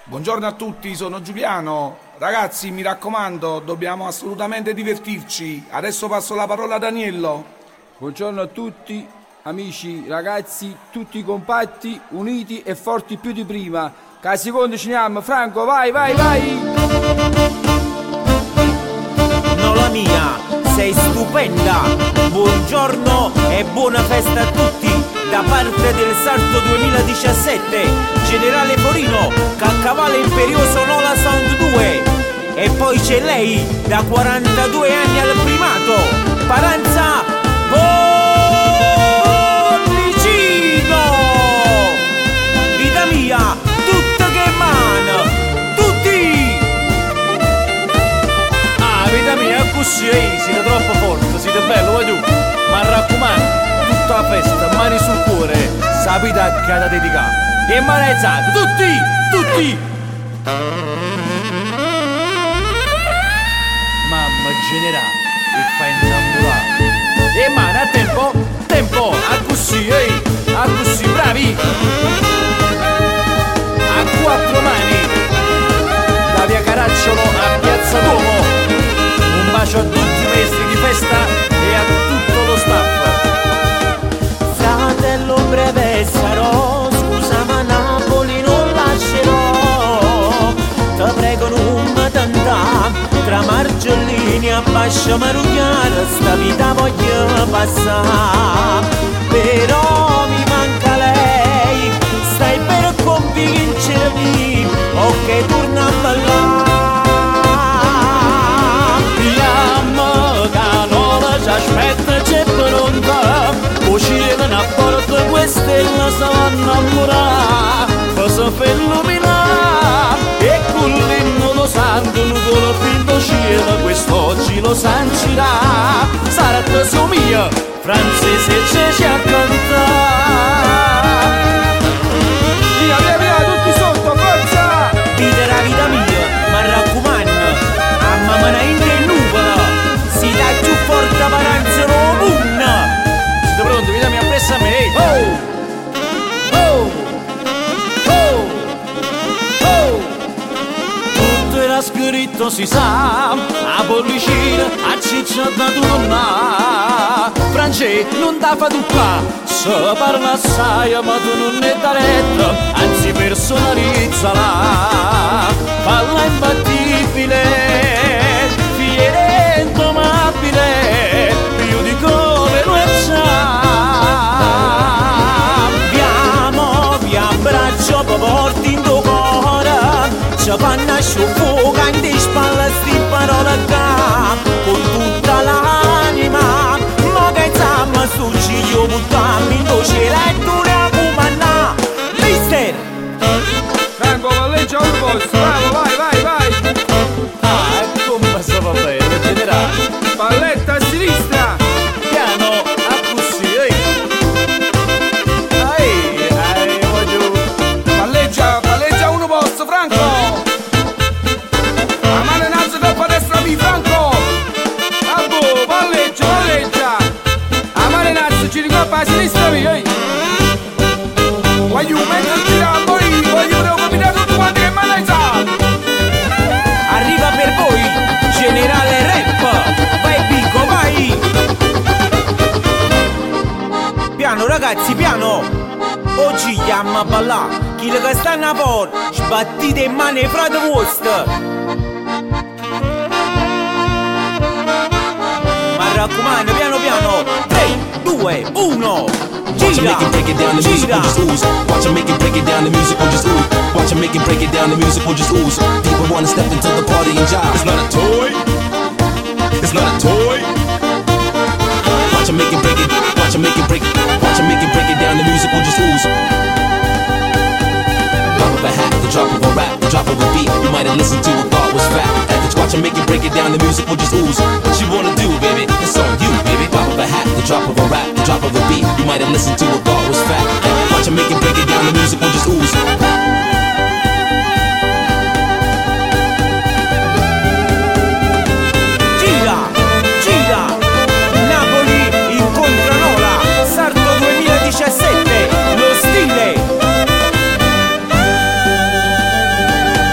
Buongiorno a tutti, sono Giuliano. Ragazzi, mi raccomando, dobbiamo assolutamente divertirci. Adesso passo la parola a Daniello. Buongiorno a tutti, amici, ragazzi, tutti compatti, uniti e forti più di prima. Che a secondo ci andiamo. Franco, vai, vai, vai! No, la mia, sei stupenda. Buongiorno e buona festa a tutti da parte del Sarto 2017, Generale Forino, Caccavale Imperioso Nola Sound 2. E poi c'è lei, da 42 anni al primato, Paranza Pollicino. Vita mia, tutto che mana, tutti! Ah, vita mia, così, siete troppo forte, siete bello, vai tu. Ma raccomando, tutta la festa, mani sul cuore, sapete che da dedicare. E mani alzate, tutti, tutti! Mamma generale, e fa innamorare. E mani a tempo, tempo, a così, bravi! A quattro mani, da via Caracciolo a Piazza Duomo. Un bacio a tutti i maestri di festa e a tutto lo staff. Fratello breve sarò, scusa ma Napoli non lascerò. Ti prego non mi tentà, tra Margellini a Bascia Marugliara sta vita voglio passare. Però mi manca lei, stai per convincermi, ok torna a ballare. Vediamo che l'ora ci aspetta, c'è pronta. Uscire a porta queste la sa innamorare. Poi si fa illuminare e con l'inno lo santo nuvolo finto cielo quest'oggi lo sancirà. Sarà tesoro mio, francese ci a cantare. Via, via, via, tutti sotto, forza! Vita la vita mia, ma raccomando, a mamma in che nuvola, si dà più forte Paranza Romunna. Siete pronti? Vita mia, appresso a me. Oh! Oh! Oh! Oh! Tutto era scritto, si sa, a Pollicina, a Ciccia da Tunna. France, non da fa tu qua, se parla assai, ma tu non ne da retta, anzi personalizzala. Falla imbattibile, fiera e indomabile, più di come lo è già. Vi abbraccio, poi porti in tuo cuore, ci fanno sciupare in di spalle sti parole qua, con tutta l'anima, ma che insomma sul ciglio buttammi in tuo cielo e tu ne cumanna. Mister! Franco, palleggia un posto, bravo, vai, vai, vai! Ah, e come si va bene, generale? Palletta a sinistra! Piano, a così, voglio... Palleggia uno posto, Franco! La mano in alto troppo a destra mi, Franco! Abbo, palleggia! La mano in alto, ci ricoppa a sinistra mi, Voglio metterci a voi, voglio preoccupare tutti quanti che mano alzate! Arriva per voi, Generale Rap! Vai Pico, vai! Piano ragazzi, piano! Oggi chiama a ballare, chi le che stanno a fuori, sbattite in mano i frati vostri! Ma raccomando, piano piano, 3, 2, 1! Watch him make it break it down, the music will just ooze. Watch him make it break it down, the music will just ooze. Watch him make it break it down, the music will just ooze. People wanna step into the party and jive. It's not a toy. It's not a toy. Watch him make it break it. Watch him make it break it. Watch him make it break it down, the music will just ooze. Drop of a hat, the drop of a rap, the drop of a beat. You might have listened to and thought was fat. Watch him make it break it down, the music will just ooze. What you wanna do, baby? It's on you, baby. Drop of a hat, the drop of a rap, the drop of a beat. You might have listened to and thought was fat. Watch him make it break it down, the music will just ooze. Gira, gira, Napoli incontra Nola, Sarto 2017, lo stile.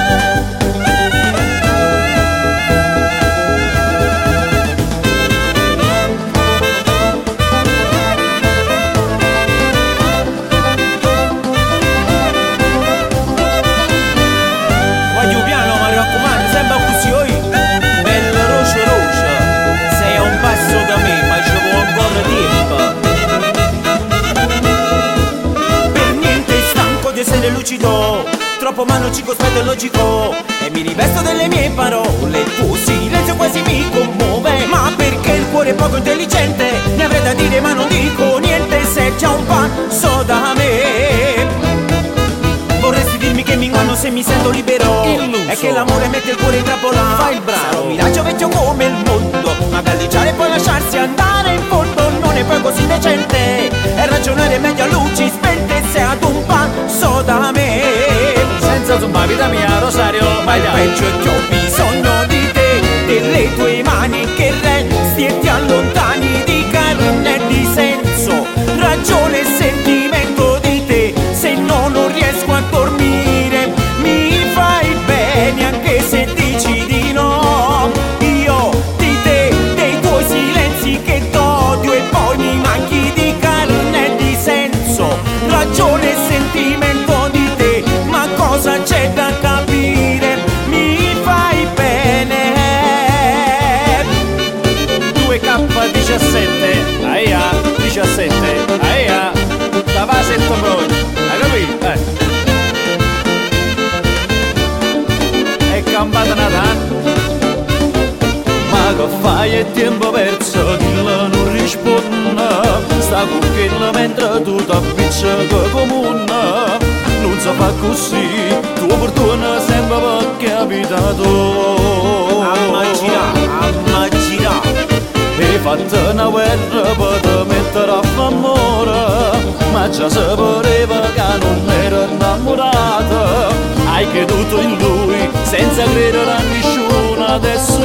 essere lucido, troppo ma non ci cospetto è logico. E mi rivesto delle mie parole, il tuo silenzio quasi mi commuove. Ma perché il cuore è poco intelligente, ne avrei da dire ma non dico niente. Se c'è un passo da me, vorresti dirmi che mi inganno se mi sento libero. Illuso. È che l'amore mette il cuore in trappola. Fai il bravo. Sarò un miraggio vecchio come il mondo, ma galleggiare e poi lasciarsi andare in fondo non è poi così decente. E ragionare meglio a luci spente, se ad un passo da me. Senza zumba vita mia Rosario, Ma il peggio è che ho bisogno di te, delle tue mani che resti e ti allontani, di carne e di senso, ragione e sentimento di te. Se no non riesco a dormire, mi fai bene anche se dici di no. Io di te, dei tuoi silenzi che t'odio, e poi mi manchi di carne e di senso, ragione e sentimento di te. Ma cosa c'è da capire? Mi fai bene. 2K17, aia, 17, aia, stava a settembre, hai capito? È campata Natale. Ma che fai, è tempo perso, dillo non risponde. Sta cucchiella mentre tu t'appiccica comune. Non si fa così, tua fortuna sempre perché è abitato. Ammagina. Hai fatto una guerra per te mettere a famore, ma già sapeva che non ero innamorata. Hai creduto in lui senza credere a nessuno, adesso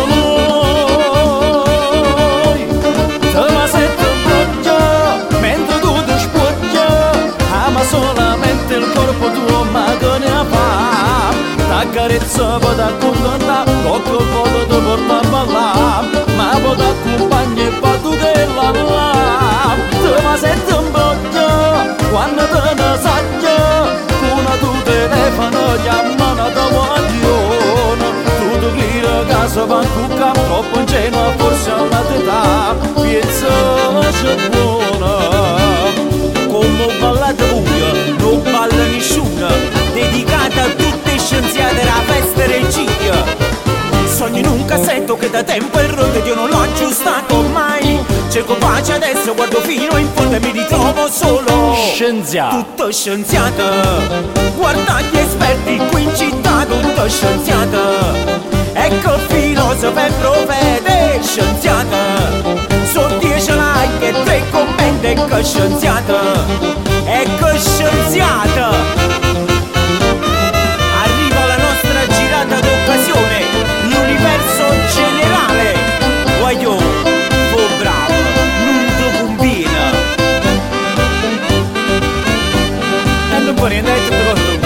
lui te la sento broglia mentre tu ti spoglia. Ama solamente il corpo tuo, ma che ne fa? T'accarezza per t'accontentare, tocca il foto ti porta a ballare, ma poi t'accompagna e fa tu che la là. Te ma senti un broglia quando te ne saggia, una tu telefono chiamano da guaglione. Tu ti credi che si va a cuccare, troppo ingenua forse alla tua età, piezza c'è buona. Come ho ballato io, non balla nessuno, dedicata a tutte le scienziate della festa regia. Sogno in un cassetto che da tempo è rotto ed io non l'ho aggiustato mai. Cerco pace adesso, guardo fino in fondo e mi ritrovo solo Scienziato. tutto scienziato. Guarda gli esperti qui in città, tutto scienziato. Ecco filosofo e profeta, scienziato. Sono 10 like e 3 commenti, ecco scienziato. Ecco scienziato. Arriva la nostra girata d'occasione, l'universo generale. Guagliò, fu bravo, non ti combina. E non puoi niente, tutto così.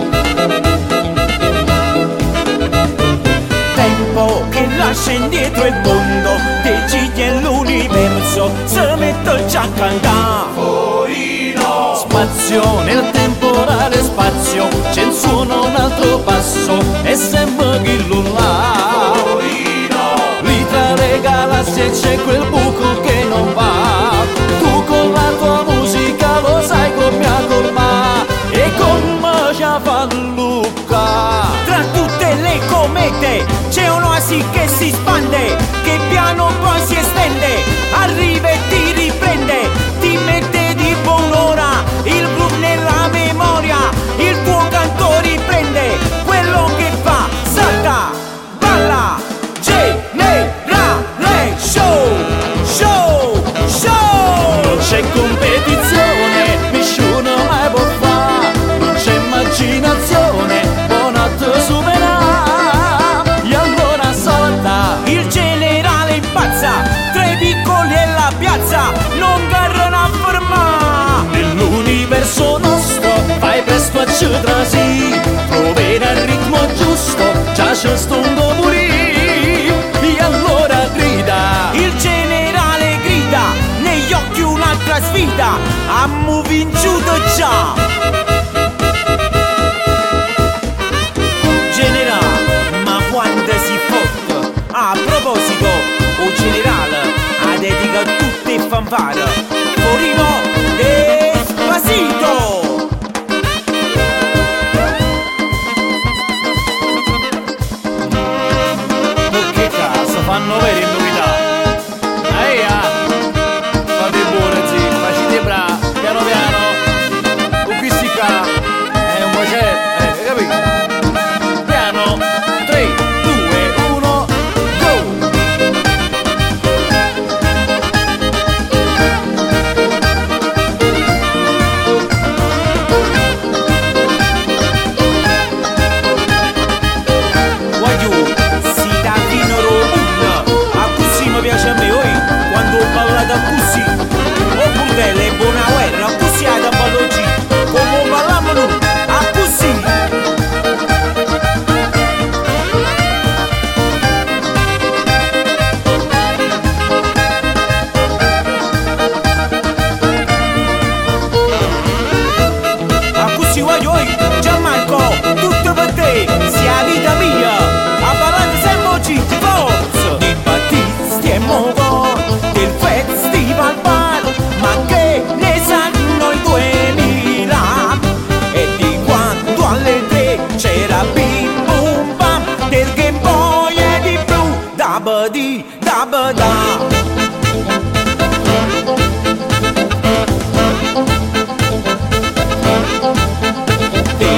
Tempo che lascia indietro il mondo, decide l'universo, se mette già a cantare. Spazio nel temporale spazio, c'è il suono un altro passo, e sembra che là. Lì tra le galassie c'è quel buco che non va. Tu con la tua musica lo sai come colma, e come ci fa Luca. Tra tutte le comete c'è un'oasi che si spande, che piano poi si estende, arriva e ti riprende, ti mette di buon'ora il blu nella memoria, il tuo canto riprende quello che fa, salta, balla, generale show, show, show. Non c'è competizione, nessuno mai può fare, non c'è immaginazione, buona te supera. E allora salta, Il generale impazza, tra i piccoli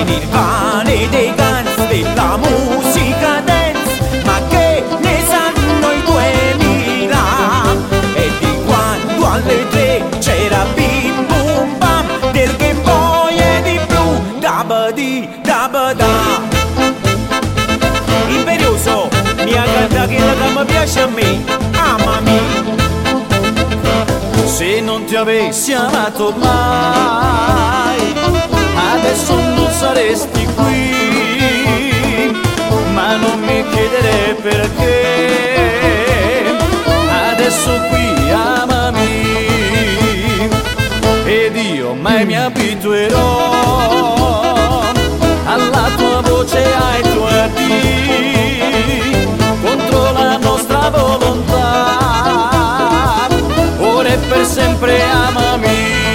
nel vale dei cans della musica dance, ma che ne sanno i 2000? E di quando alle 3 c'era bim bum bam del Game Boy e di blu, dabadi dabada. Imperioso mi ha cantato quella che mi piace a me, amami. Se non ti avessi amato mai, adesso non saresti qui, ma non mi chiedere perché, adesso qui amami, ed io mai mi abituerò alla tua voce, ai tuoi addi, contro la nostra volontà, ora e per sempre amami,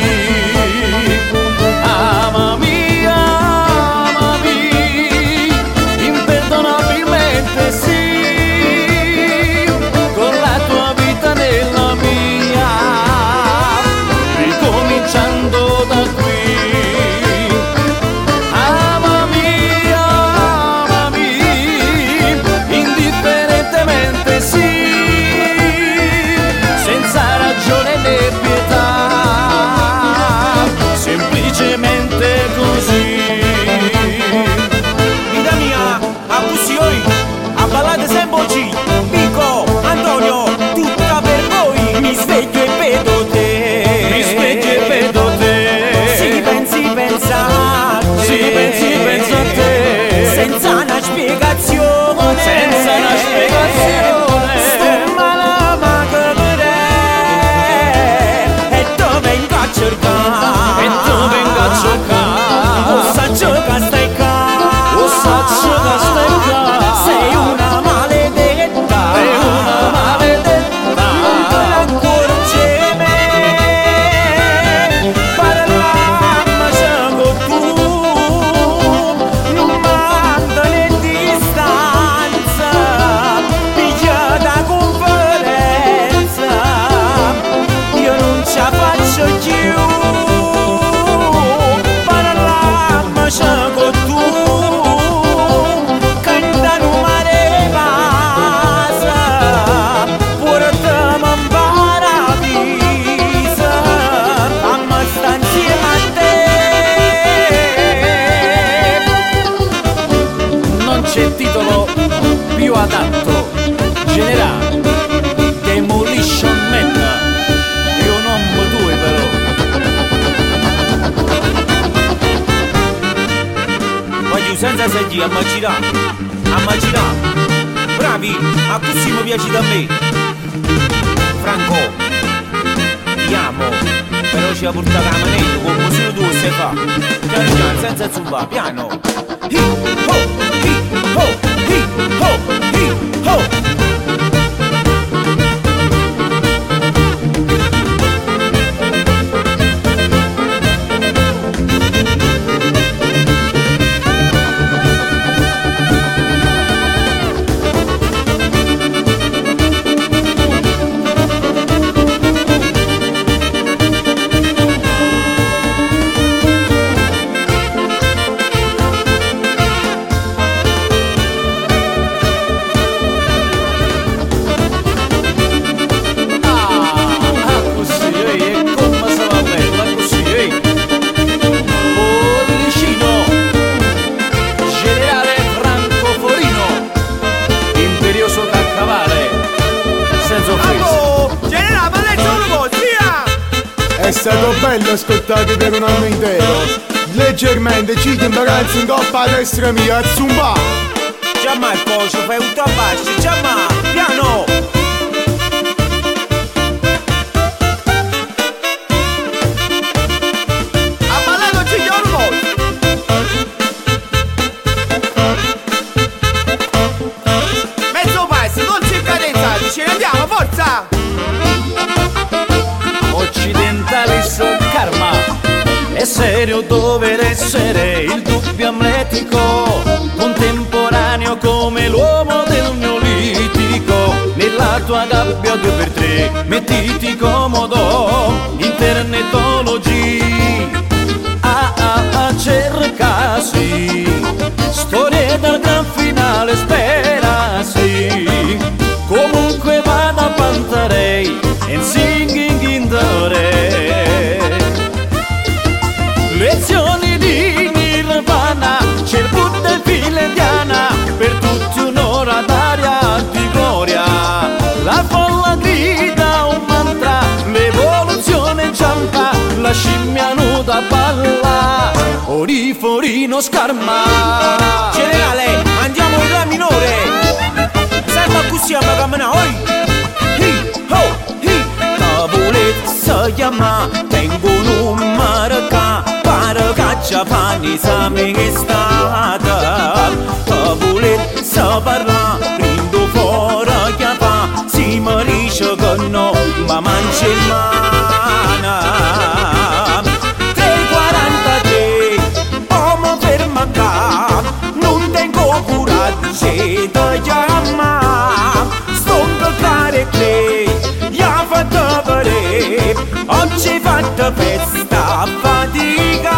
amami, amami, imperdonabilmente sì, con la tua vita nella mia, ricominciando da qui. Semplicemente così. Vita mia, a così oi, a ballate sempre oggi. Pico, Antonio, tutta per voi. Mi sveglio e vedo te. Mi sveglio e vedo te. Si pensi, pensa a te. Si pensi, pensa a te. Senza una spiegazione. Senza una spiegazione. Sto malama che per e dove vengo a cercare. Sei una maledetta, non te ne accorgevi, parlammi con tu, non mandare distanza, piglia da conferenza, io non ce la faccio più. Con tu cantano mare pasa, portami in paradiso, ammazza insieme a te. Non c'è titolo più adatto, generale, Demolition Man, io non mi due però. Senza sentire, immaginare, bravi, a così mi piaci da me. Franco, ti amo, però ci ha portato la manetta, come solo tu sai fare. Piano piano, senza zumba, piano. Hi ho, hi ho, hi ho, hi ho. È stato bello ascoltarvi per un anno intero. Leggermente ci imbarazzo in coppa a destra mia a zumba. Gianmarco, ci fai un tabacci, Gianmarco, piano! Ha ballato Giglio Ormol. Mezzo paese, dolce in cadenza, ce ne andiamo, forza! Occidentalis karma, è serio dover essere il dubbio amletico, contemporaneo come l'uomo del neolitico. Nella tua gabbia 2x3 mettiti comodo, internetologi, cercasi scimmiano da balla, Oriforino scarma. Generale, andiamo in La minore. Sempre a così a cammina, oi. Hi, ho, hi. Tabulezza chiama, tengo un marca, pare caccia panni sa me che stata. Tabulezza parla, rindo fuori che fa, si mi dice che no, ma mangia il mana. 3:43, uomo ferma qua, non tengo coraggio di chiamare, sto care te, ya fatto vedere, oggi fatta festa, fatica.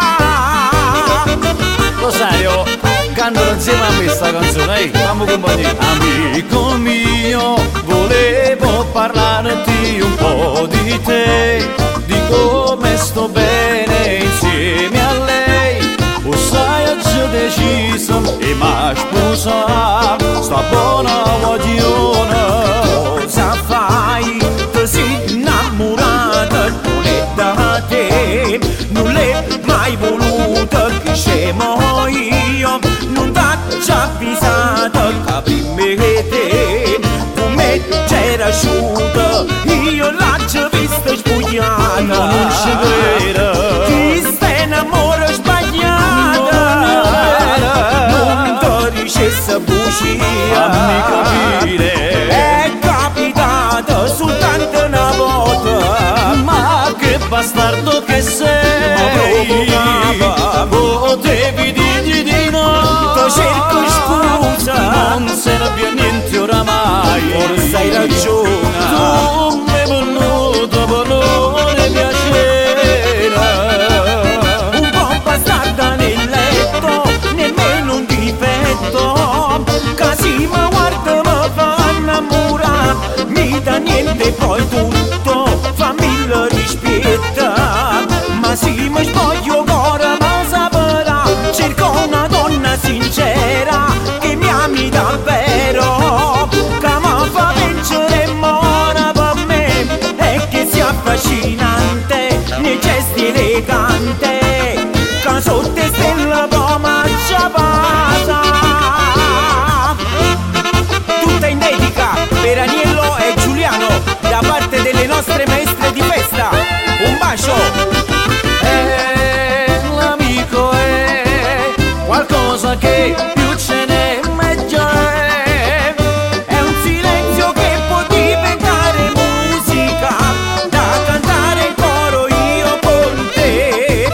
Rosario, cantano insieme a me sta canzone, fammi compagnia. Amico mio, volevo parlarti un po' di te, di come sto bene insieme a lei. O sai, ho già deciso e m'ha sposato, sta buona guagliona. Cosa fai? Ti sei innamorata, non è da te, non l'è mai voluta, che scemo io, non t'ho avvisato, che prima che te, come c'era asciutta, io l'ho già vista spogliata. Non ci credo, Ti stai innamorando sbagliata, non ti dicesse bugia. fammi capire, È capitato soltanto una volta, ma che bastardo che sei, potevi dirgli di no. ti cerco scusa, Non se ne più niente oramai, forse hai ragione. tu mi hai voluto per non piacere. Un po' bastarda nel letto, nemmeno un difetto, così mi guarda mi fa innamorare, mi dà niente poi tutto, fammi il rispetto, ma se mi spoglio ora mi saprà, cerco una donna sincera, che mi ami davvero, che mi fa vincere e mora per me, e che sia affascinante, nei gesti elegante, che sotto stelle poi mangia pasa. Tutta in dedica per Aniello e Giuliano, da parte delle nostre maestre di festa. Un bacio! L'amico è qualcosa che più ce n'è meglio è. È un silenzio che può diventare musica, da cantare in coro io con te.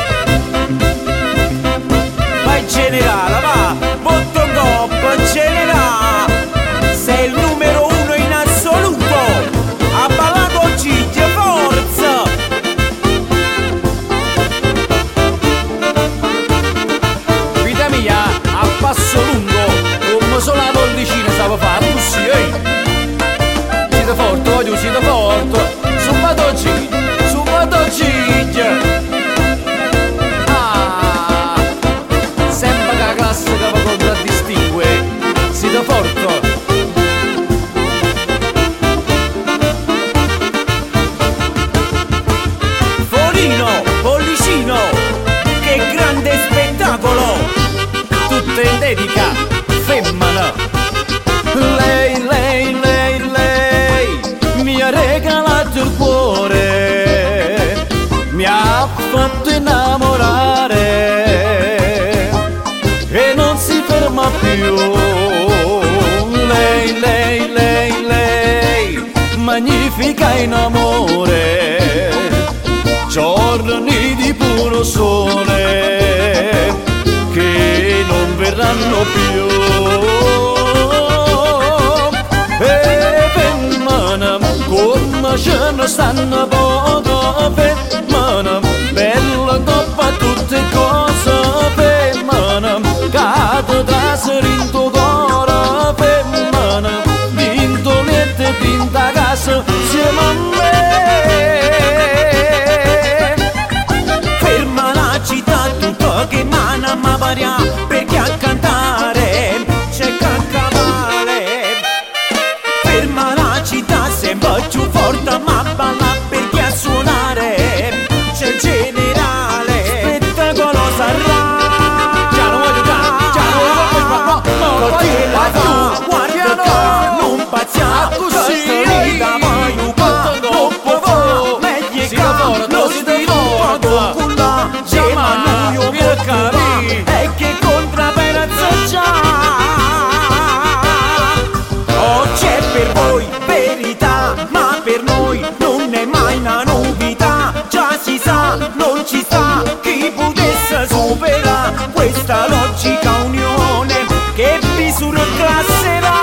Vai generale, va, botto coppa, generale, sei il numero uno in assoluto, a ballato Giglia, forza! Vita mia, a passo lungo, come solo la pollicina stavo fare così, ehi. Siete forte, voglio, siete forte. Su Madogiglia. Ah, sembra che la classe che vi contraddistingue. Siete forte. Forino, Pollicino, che grande spettacolo! Tutte in dedica, femmina. Lei mi ha regalato il cuore, mi ha fatto innamorare e non si ferma più. Lei, magnifica in amore, giorni di puro sole che non verranno più. E femmina, come ce ne stanno poco, femmina, bella coppa tutte cose, femmina, cado da serinto cuore, femmina, vinto niente, vinta casa, insieme a me. Ferma la città, tutto che mana ma varia, perché a cantare c'è Caccavale. Ferma la città, sembra più forte ma balla, perché a suonare c'è questa logica unione che vi surclasserà.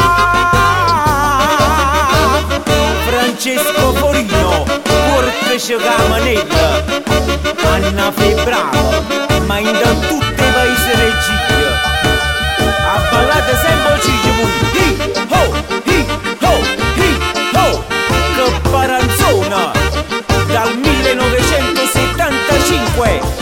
Francesco Forino, Cortece Camanella, Anna Febbrava, ma in tutte i paesi regia. A ballate sempre ciglia hi ho, hi ho, hi ho, che paranzona dal 1975.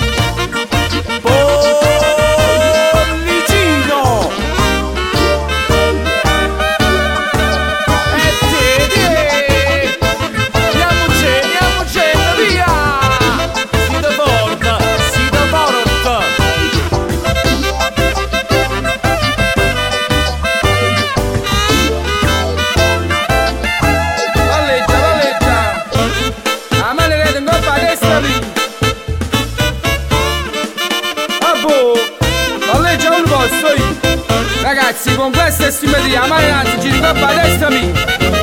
Ragazzi, con questa estimativa, ma ragazzi, ci ricoppa a destra mia.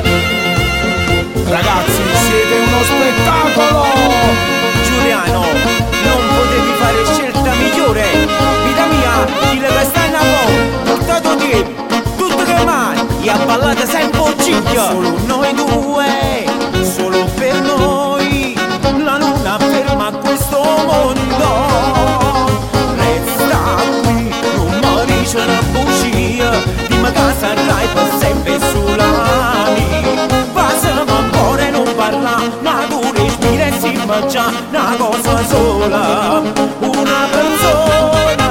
Ragazzi, siete uno spettacolo! Giuliano, non potevi fare scelta migliore. Vita mia, chi le castagna a portato te, tutto che mai, e a ballate sempre ciglia. Solo noi due, solo per noi, la luna ferma questo mondo. Resta qui, non morisce una bugia, di ma casa rai per sempre sull'ani. Passa un cuore non parla, ma tu respira e si mangia una cosa sola, una persona.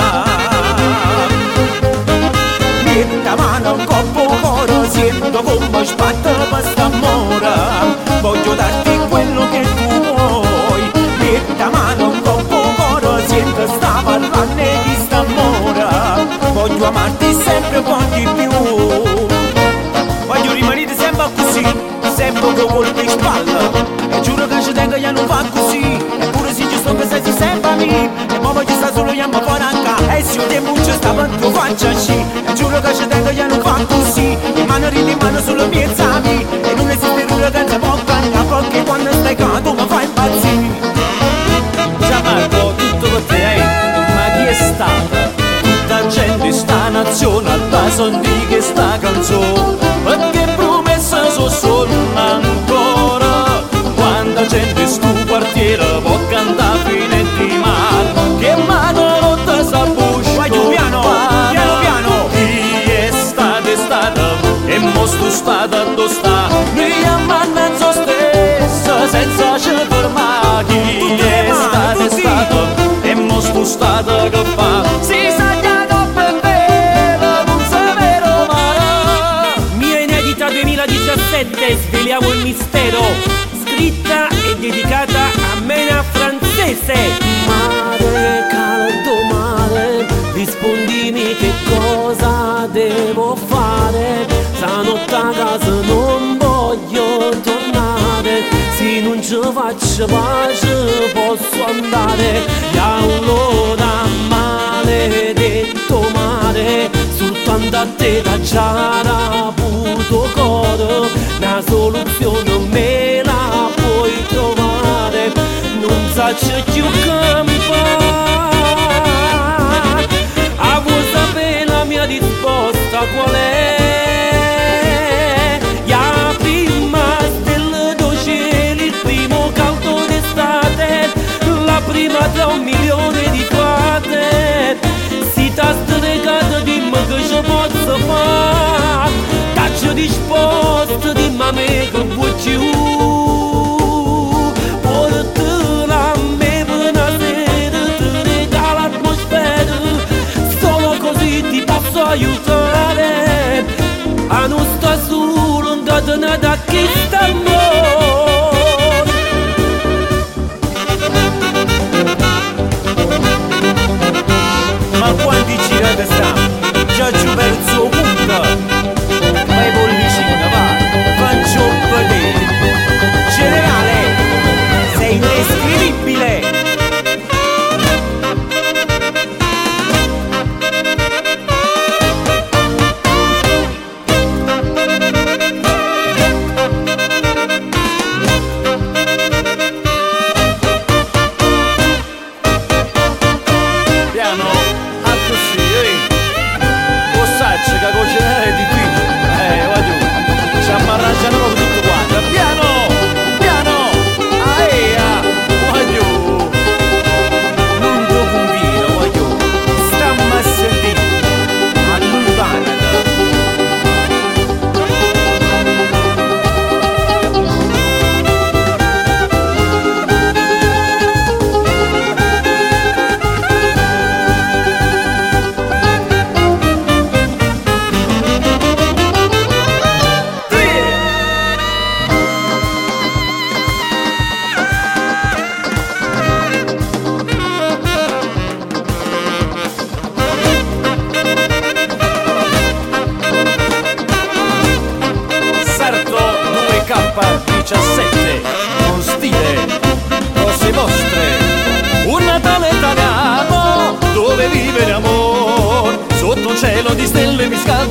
Metta mano un coppo cuore, sento come sbatte quest'amore. Voglio darti quello che tu vuoi. Metta mano un coppo cuore, sento sta parlando di st'amore. Voglio amarti sempre un po' di più. Voglio rimanere sempre così, sempre con colpi in spalla. E giuro che ci tengo io non fa così. Eppure se ci sto che sei sempre a me. E poi voglio sta solo io ma fuori anche. E se io tempo ci sta quanto faccio asci. E giuro che ci tengo io non fa così. Le mani in mano sulle mie zami. E non esiste nulla che ti può cambiare. Perché quando stai canto mi fai impazzire. Gianmarco, tutto per te, ma chi è stata? Tutta gente sta nazione al basso di che sta canzone. Perché promessa so solo ancora. Quanta gente sto quartiere può cantare fino di mare. Che mano rotta sa busco. Vai giù piano, piano piano. Chi è stata e mostro stata dove sta. Noi ammannanzo stessa senza ci fermare. Chi è stata e mostro stata che fa. Si sa già per vero, non sapere male. Mia inedita 2017, sveliamo il mistero. Scritta e dedicata a Mena Francese. Mare, caldo mare, rispondimi che cosa devo fare. Stanotte a casa non voglio tornare. Se non ci faccio pace posso andare. E allora maledetto mare, soltanto a te da già puto cuore. Una soluzione me la puoi trovare. Non saccio più campare. A vuoi sapere la mia risposta qual è? La prima stella do cieli, il primo caldo d'estate, la prima tra 1.000.000 di fate. Si t'ha stregata dimmi che ci posso fare. T'accio disposto dimmi a me che vuoi più. Portala a me per una sera, ti regala l'atmosfera. Solo così ti posso aiutare. A non sta solo andata da chi sta amore. Ma quanti girate sta? Già giù perso punta. Vai bollicina, vai, faccio vedere. Generale, sei inescrivibile. Piano, a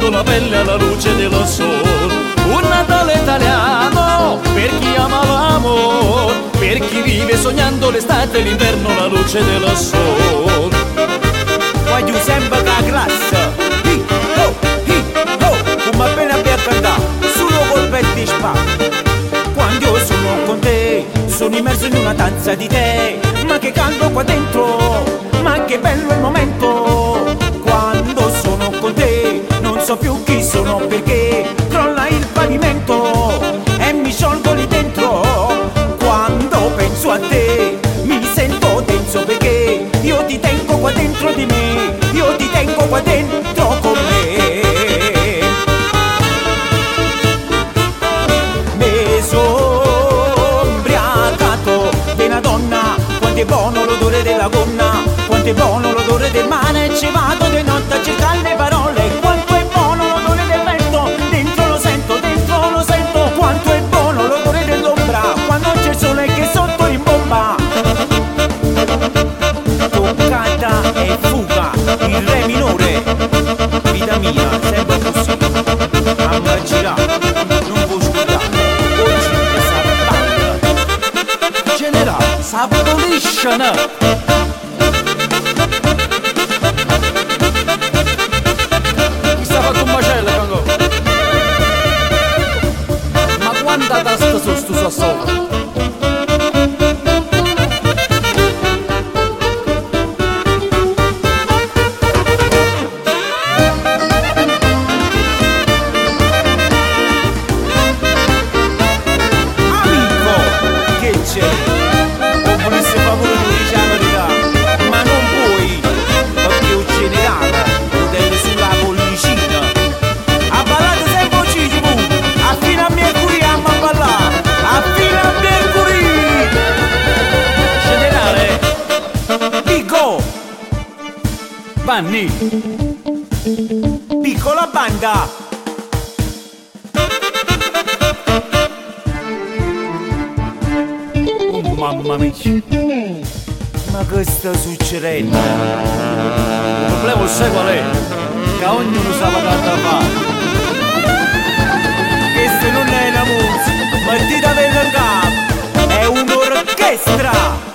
sudando la pelle alla luce dello sole. Un Natale italiano per chi ama l'amore, per chi vive sognando l'estate e l'inverno la luce dello sole. Voglio sempre che la classe, come appena abbiamo cantato, solo colpetti di spalla. Quando io sono con te, sono immerso in una danza di te, ma che canto qua dentro, ma che bello il momento. Quando sono con te, non so più chi sono perché crolla il pavimento e mi sciolgo lì dentro. Quando penso a te, mi sento tenso perché io ti tengo qua dentro di me, io ti tengo qua dentro con me. Mi sono ubriacato di una donna, quanto è buono l'odore della gonna, quanto è buono l'odore del mare, ci vado di notte a cercare le parole, quanto è buono l'odore del vento, dentro lo sento, quanto è buono l'odore dell'ombra, quando c'è il sole che sotto rimbomba. Toccata e fuga, il re minore, vita mia, sempre così, a me girare, non può scudare, oggi è sabato. Generale, s'abolisce! Mi sta fatto un macello, Franco. Ma quanta tasta su sto sassolino? Vanni, piccola banda. oh mamma mia, Ma che sta succedendo? il problema sai qual è? Che ognuno sa da fare. Questa non è una musica, mettita nel capo, è un'orchestra.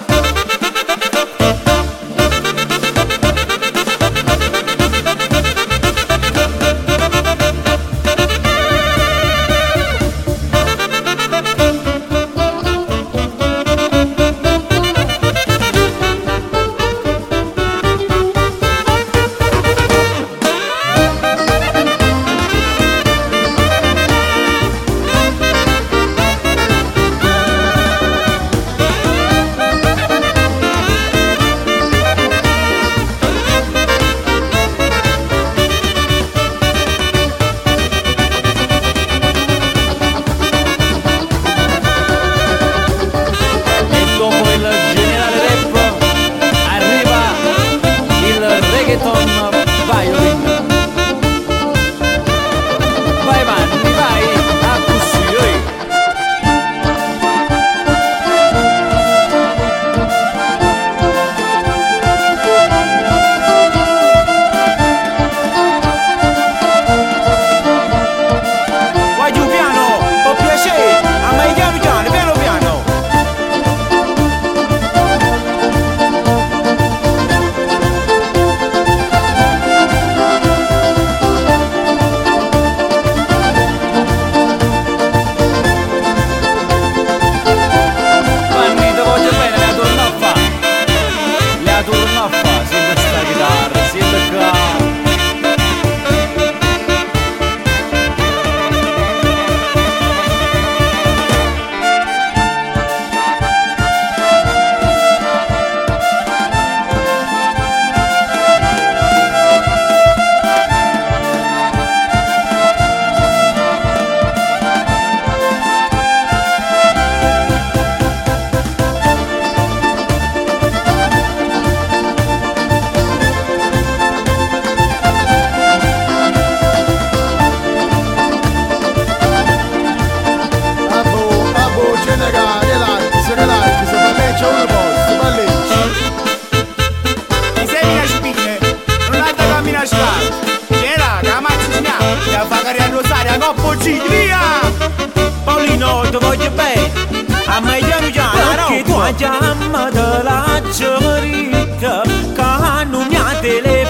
magari a Rosaria, coppo G, via! Paolino, ti voglio bene, a me piano piano, perché tu chiama della giorita, che non mi ha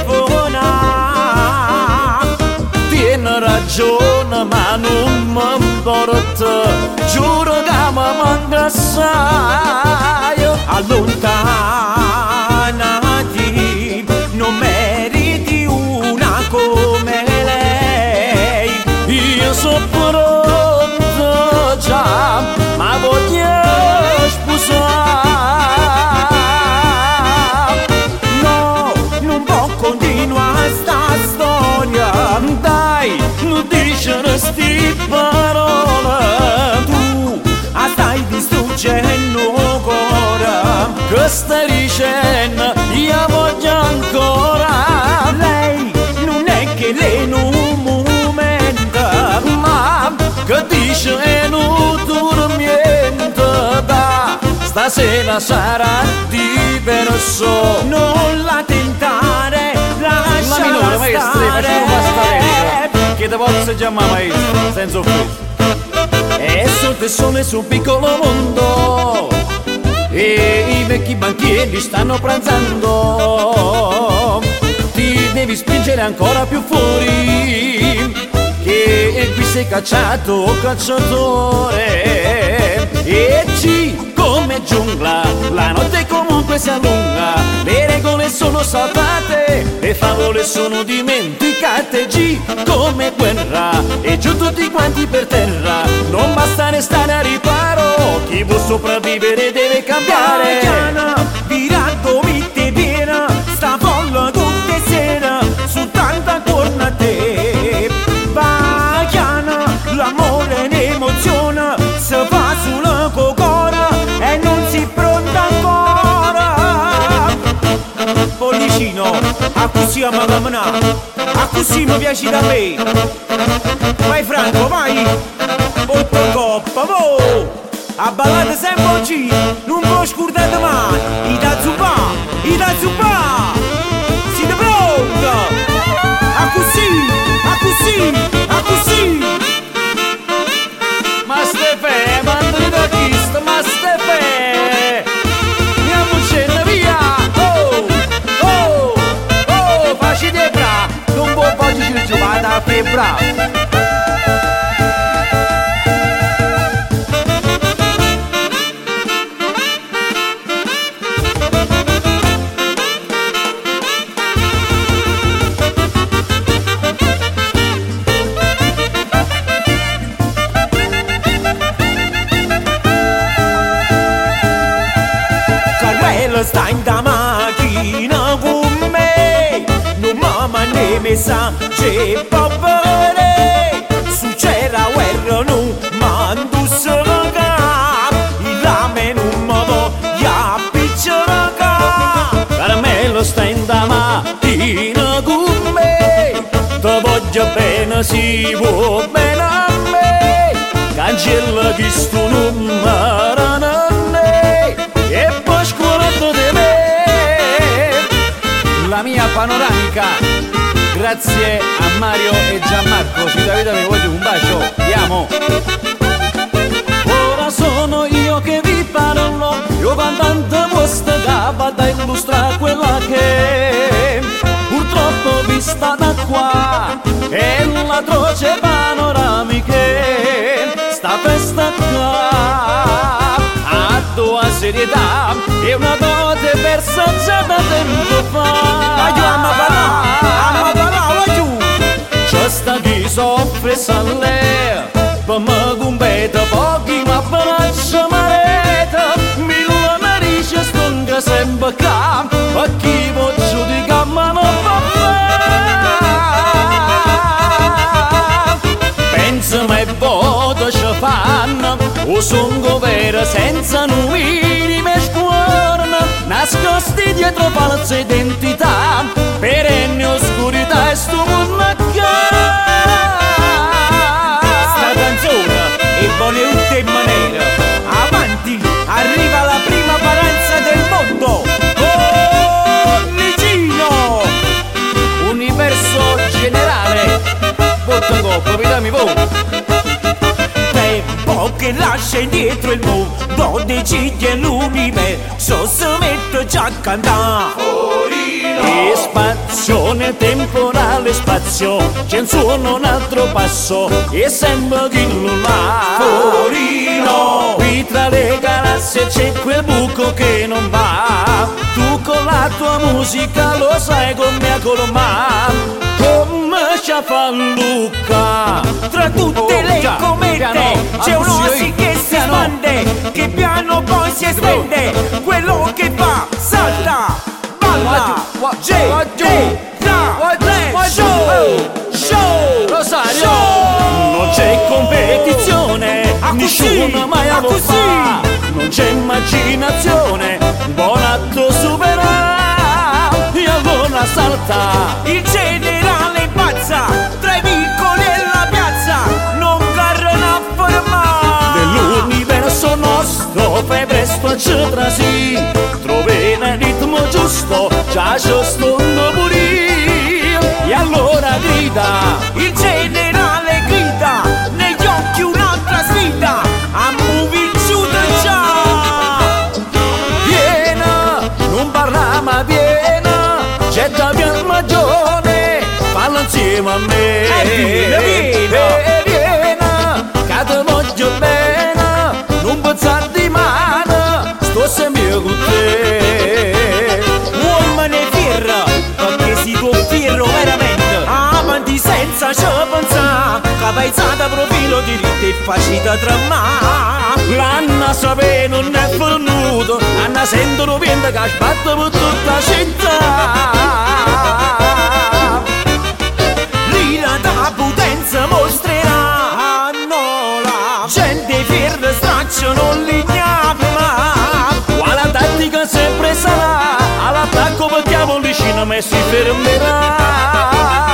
telefonato. Tieni ragione ma non mi importa, giuro che mi manca assai. Allontanati, non meriti una come lei. Io sono pronto già, ma voglio sposare. No, non può continuare sta storia. Dai, non dicere sti parole, Tu stai distruggendo ancora. che stai dicendo, io voglio ancora. Lei non è che lei non momento, Ma che dice è non dormiente, da stasera sarà diverso. non la tentare, La lasciala minore maestra, facciamo stare. che te posso chiamare maestra, senza offesa. E sotto il sole sul piccolo mondo, e i vecchi banchieri stanno pranzando. Ti devi spingere ancora più fuori, che qui sei cacciato cacciatore. E G come giungla, la notte comunque si allunga, le regole sono saltate, le favole sono dimenticate. G come guerra, e giù tutti quanti per terra, non basta restare a riparo, chi vuol sopravvivere deve cambiare. Bacana, virato mitte piena, sta folla tutte sera, su tanta corna a te. Bacana, l'amore ne emoziona, se fa sulla cocora e non si pronta ancora. Pollicino, a così a mamma, a così mi piace da me. Vai Franco, vai! Porto coppa, vo! A ballare sempre oggi, non può scordare mai! Ida zupà! Siete pronti? A così! Ma Stefè, mandami da chi sta, ma Stefè, andiamo in scena, via! Oh, facile bra, non può farci il giocato a febbraio. Sta in da macchina con me, non mamma ne mi sa c'è povere, su c'era guerra non mando solo cap, il rame non mi voglia picciare cap. Carmelo sta in da mattina con me, te voglio bene, si vuoi bene a me, cancella chi sto numero e poi scuolato di me. La mia panoramica, grazie a Mario e Gianmarco. Si Davide, mi voglio un bacio, andiamo. Ora sono io che vi parlo, io cantante vostra capa da illustrare quella che purtroppo vista da qua è l'atroce panoramica. Sta festa qua a tua serietà è una dote persa già da tempo fa. Amma parla, giù! C'è sta chi soffre sale, per me compete pochi ma braccia mareta, mille narici stonga sempre qua, a chi può giudicare ma non fa fare. Pensa ma è voto ci fanno, o sono vero senza numeri me scuorna, nascosti dietro false identità, perenne oscurità e sto mondo a Sta canzone è buona in maniera, avanti, arriva la prima paranza del mondo. Oh, Nicino! universo generale, botta coppa, dammi voi. Tempo che lascia indietro il mondo, decide l'universo, si mette già a cantare. E spazio nel temporale spazio, c'è un suono, un altro passo, e sembra che non là. Torino, qui tra le galassie c'è quel buco che non va. Tu con la tua musica lo sai come a colomare. Come ci fa Luca. tra tutte le comete c'è un'osi che si espande, che piano poi si estende, quello che fa salta, balla, show, Rosario, non c'è competizione, nessuno mai ha voluto fare, non c'è immaginazione, buon atto supera, e allora salta, il generale impazza, tra i vicoli e la piazza, non carrano a fermare. nell'universo nostro, fai presto a trasì, trovi il ritmo giusto, già ci sto morire, e allora grida, Il generale grida, negli occhi un'altra sfida, a muovi giù da già. viena, non parla ma viena, getta via il magione, falla insieme a me. Viena, Viena, che ti voglio bene, non pensare di mano, sto sempre con te. Uomine fierro, perché si può fierro veramente. Avanti senza ci pensare, capezzata profilo diritto e facile tramare. L'anna sapere non è venuto, Anna sentono vento che sbatte per tutta la città. L'ira da potenza mostrerà, la gente fierra stracciano l'ignama. Quale tattica sempre sarà, all'attacco partiamo vicino ma si fermerà.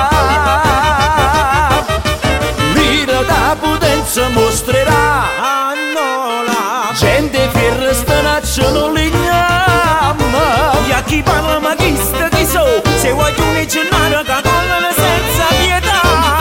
L'ira da potenza mostrerà, La gente fierra stracciano l'ignama. e a chi parla ma chi sta chi so, se vuoi un'icennare che collano senza pietà.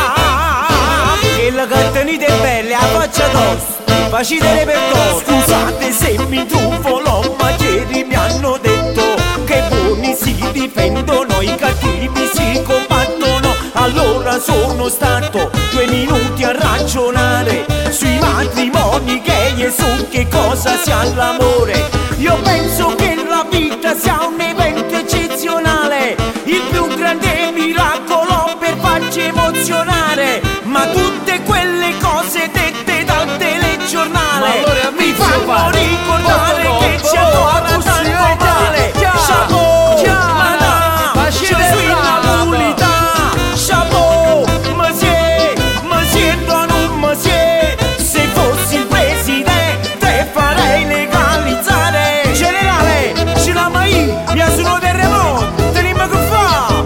E la cattenite è bella, a faccia tosta, facile per tosta. Scusate se mi truffo l'ho, ma ieri mi hanno detto che i buoni si difendono, i cattivi si combattono. Allora sono stato 2 minuti a ragionare sui matrimoni gay e su che cosa sia l'amore. Io penso che la vita sia un evento eccezionale, il più grande miracolo per farci emozionare. Ma tutte quelle cose dette dal telegiornale Ma allora mi Mizio fanno fa, ricordare poco che dopo, ci adora così, tanto male. già, Chapeau, già, madame, facile je suis brava. Napolita. Chapeau, monsieur, non monsieur. Se fossi il presidente farei legalizzare. Generale, ce l'ha mai, mi ha sono terremoto, teniamo che fa.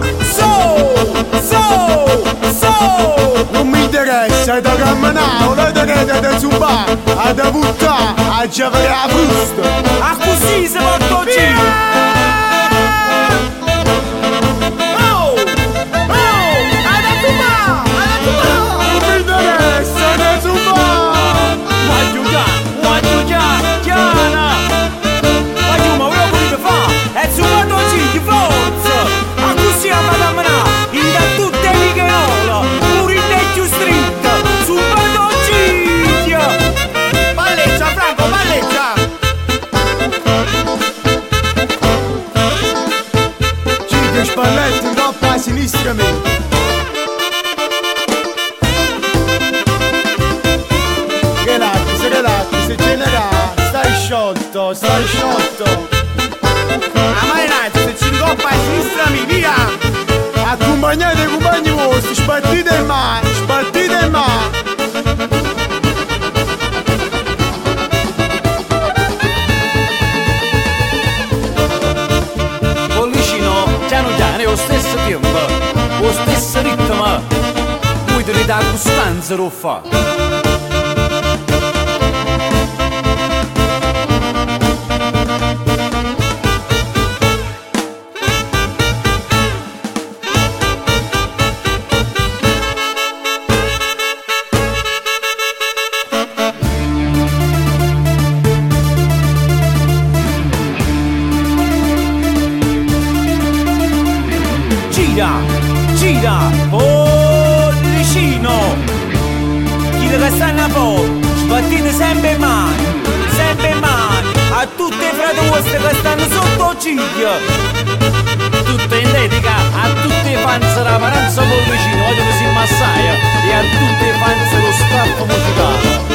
So. Non mi interessa, è da camminare, non tenete da zumbare, a da buttare, a giocare la frusta. A così si porta oggi. Non mi interessa, da zumbare. Guaglio chiana. Guaglio, ma quello che fa è zubato oggi di forza. A così a madamana, in da tutte le righerole, pure in vecchio street, zubato oggi. Palleggia, Franco, palleggia. Cinque spalletti in troppo a sinistra me. Relax, generà, stai sciolto. La marinata, se ci ingoppa a sinistra mi via! Accompagnate i compagni vostri, spartite il mare. Pollicino, piano piano, è lo stesso tempo, lo stesso ritmo, lui ti dà costanza lo fa. gira, pollicino. Chi che stanno a po', sbattite sempre mani, a tutte i frate vostri che stanno sotto ciglia. Tutte in dedica a tutti i fans della Paranza Pollicino, voglio che si massaia, e a tutti i fans dello staff musicale.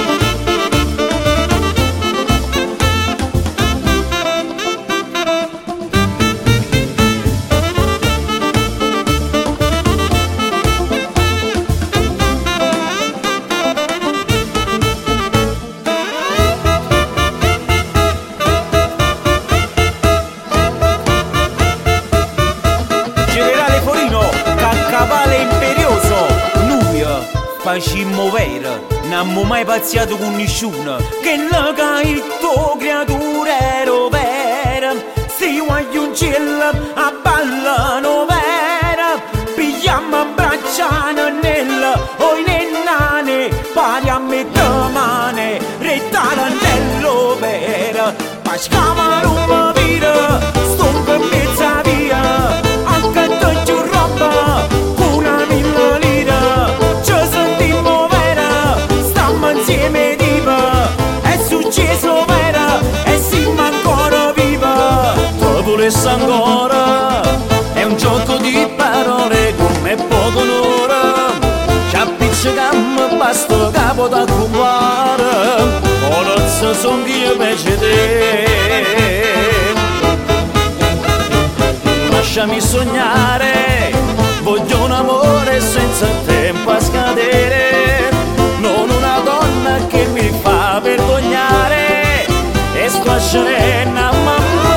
Facimmo vera, non abbiamo mai pazziato con nessuno, che la il tuo creatura ero vera, si guagliuncella a ballano vera, pigliamo a bracciano nella, oi nennane, pari a metà mane, rettalanello vera, pascava rumma vira, stompa mezza via, anche tanto roba, una milla lira, insieme diva, è successo vera e siamo ancora viva. Tu volessi ancora, è un gioco di parole come poco un'ora. Ci appicciamo, basta capo da compare, forza son io invece te. Lasciami sognare, voglio un amore senza tempo a scadere. Non una donna che mi fa vergognare e squasciare una mamma.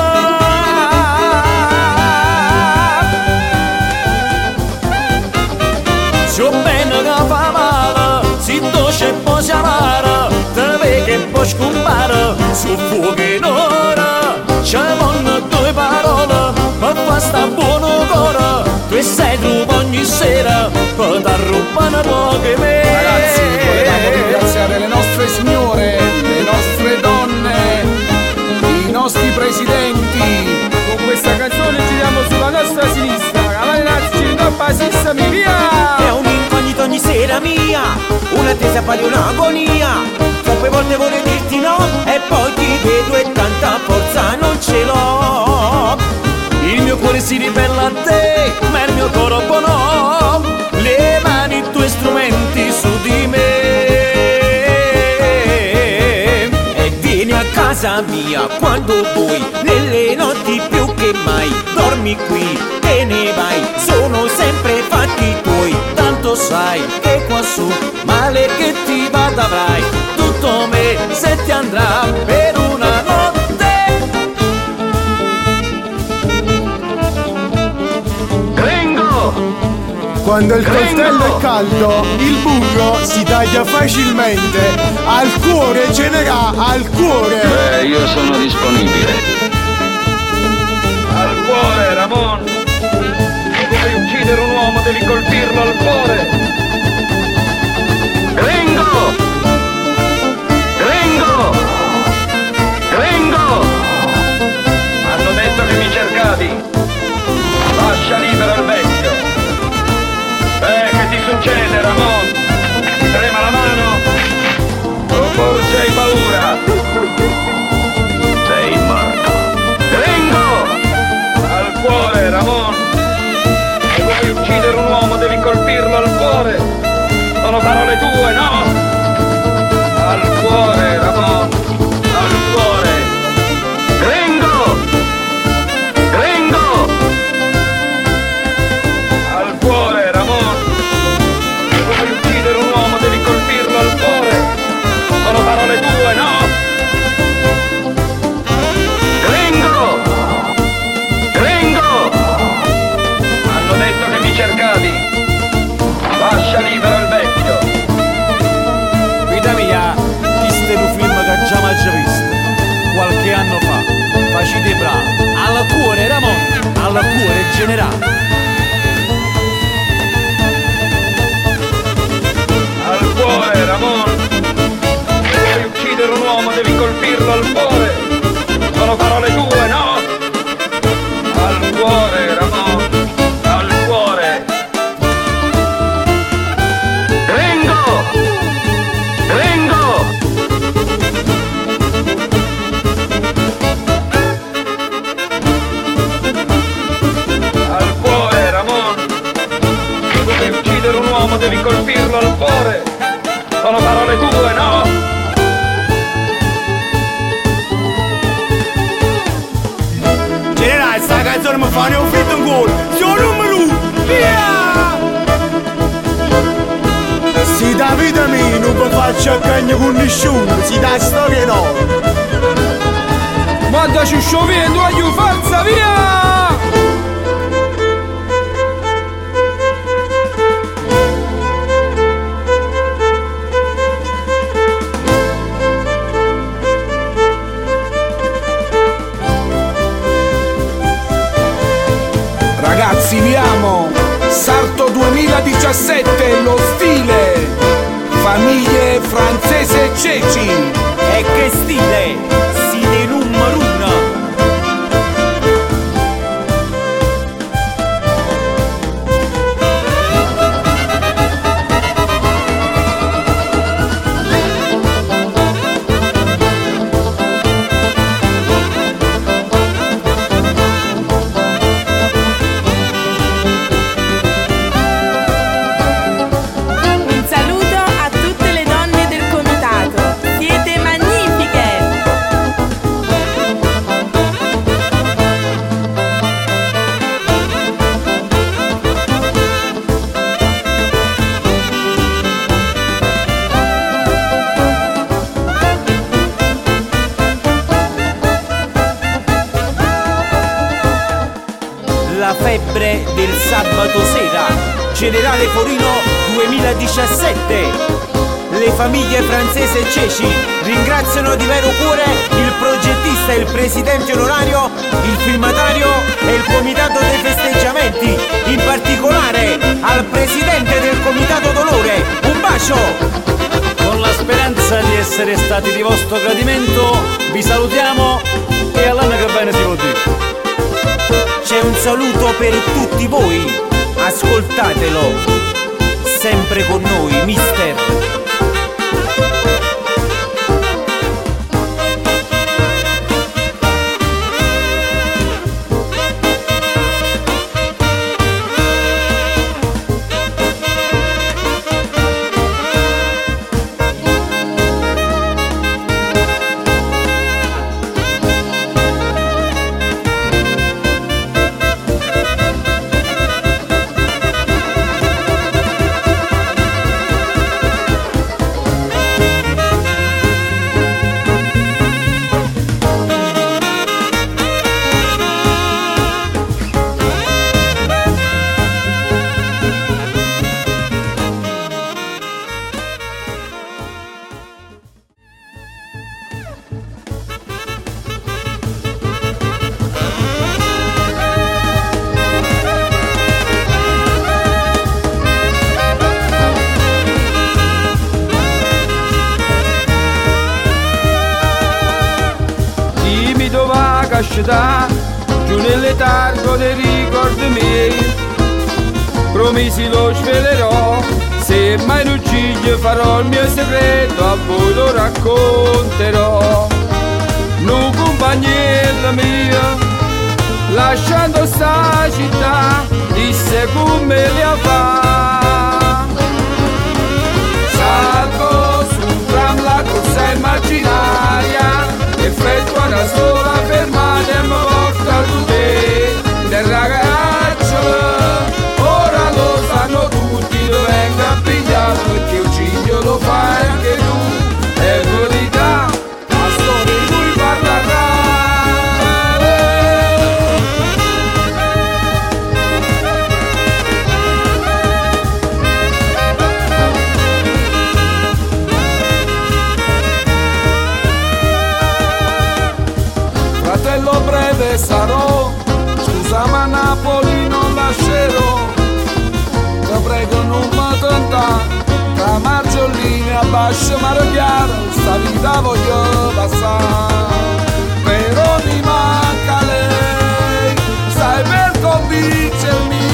Se ho bene che fa male, si dolce e poi si amara, te vedi che poi scompare su fuoco in ora. C'è vanno due parole, ma fa sta buono cuore, tu sei tu ogni sera, per dar rubare poche me. Ragazzi, volevamo ringraziare le nostre signore, le nostre donne, i nostri presidenti. Con questa canzone giriamo sulla nostra sinistra, cavallinazzi ci troppa sistemi via. È un incognito ogni sera mia, un'attesa pari un'agonia. Troppe volte vorrei dirti no e poi ti vedo e tanta forza non ce l'ho. Il mio cuore si ribella a te, ma il mio corpo no. Le mani, i tuoi strumenti su di me. E vieni a casa mia quando vuoi, nelle notti più che mai. Dormi qui, te ne vai, sono sempre fatti tuoi. Tanto sai che qua su, male che ti vada avrai. Tutto me se ti andrà per una notte. Quando il coltello è caldo, il burro si taglia facilmente. Al cuore generà, al cuore. Io sono disponibile. Al cuore, Ramon. Se vuoi uccidere un uomo devi colpirlo al cuore. Gringo! Gringo! Gringo! Hanno detto che mi cercavi. Lascia libero il vecchio. Che ti succede, Ramon? Ti trema la mano? O forse hai paura? Sei morto. Gringo! Al cuore, Ramon! Se vuoi uccidere un uomo devi colpirlo al cuore. Sono parole tue, no? Al cuore, Ramon! Al cuore! Gringo! Gringo! Al cuore, Ramon! Se vuoi uccidere un uomo devi colpirlo al cuore. Sono parole tue, no? Gringo! Gringo! Hanno detto che mi cercavi. Lascia libero il vecchio. Vita mia, questo è un film che già mai visto. Qualche anno fa, facite bravo. Al cuore, Ramon, al cuore generale. Al cuore, Ramon! Se vuoi uccidere un uomo devi colpirlo al cuore. Sono parole tue, no? Al cuore, Ramon! Al cuore! uccidere un uomo devi colpirlo al cuore. Sono parole tue, no? Generale, sta canzone mi fa un fitto in cuore. Sono numero uno, via! Si da vita mia non mi faccio a cagno con nessuno, si da storia no. Mandaci scioviendo, aiuto, forza, via! Ragazzi, vi amo! Sarto 2017, lo stile! Famiglie francese e ceci! E che stile! Siete numero uno! Un saluto a tutte le donne del comitato, siete magnifiche! La febbre del sabato sera, Generale Forino 2017. Le famiglie francese e ceci ringraziano di vero cuore il progettista e il presidente onorario, il firmatario e il comitato dei festeggiamenti, in particolare al presidente del comitato Dolore. Un bacio! Con la speranza di essere stati di vostro gradimento, vi salutiamo e all'anno che bene si può dire. C'è un saluto per tutti voi, ascoltatelo, sempre con noi, mister. Timido va a cascetà, giù nel letargo dei ricordi miei. Promisi lo svelerò, se mai non uccidi farò il mio segreto, a voi lo racconterò. Nu compagnella mia, lasciando sta città, disse come le fa. Salgo su un tram, la corsa immaginaria, effettua una sola fermata e mi porta a te. Del ragazzo, ora lo sanno tutti, dove vengo a pigliare, perché uccidio lo fai anche tu. È verità, la storia di cui parla grave. Fratello breve sarò, scusa ma Napoli non lascerò. Ti prego non mi tentare, tra Margiolini a Bascio Mare Chiaro, sta vita voglio passare. Però mi manca lei, stai per convincermi